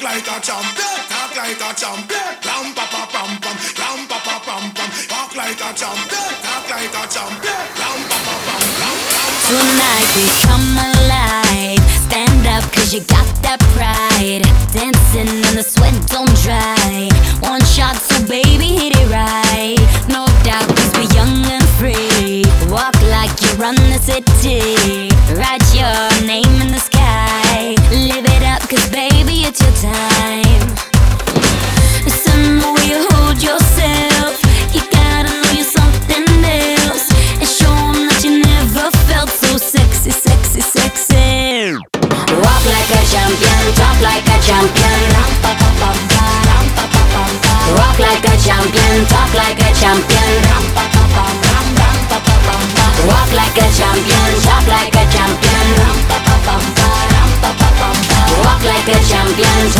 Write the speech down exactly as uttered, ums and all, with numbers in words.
Walk like a champion, talk like a champion. Ram pa pa pam pam, ram pa pa pam pam. Walk like a champion, talk like a champion. Ram pa pa pam, ram ram. Tonight we come alive. Stand up 'cause you got that pride. Dancing and the sweat don't dry. One shot, so baby hit it right. No doubt 'cause we're young and free. Walk like you run the city. Write your name in the sky. Live it up 'cause baby it's your time. Some way you hold yourself. You gotta know you're something else. And show 'em that you never felt so sexy, sexy, sexy. Walk like a champion, talk like a champion. Walk like a champion, talk like a champion. Walk like a champion, talk like a champion. Walk like a champion.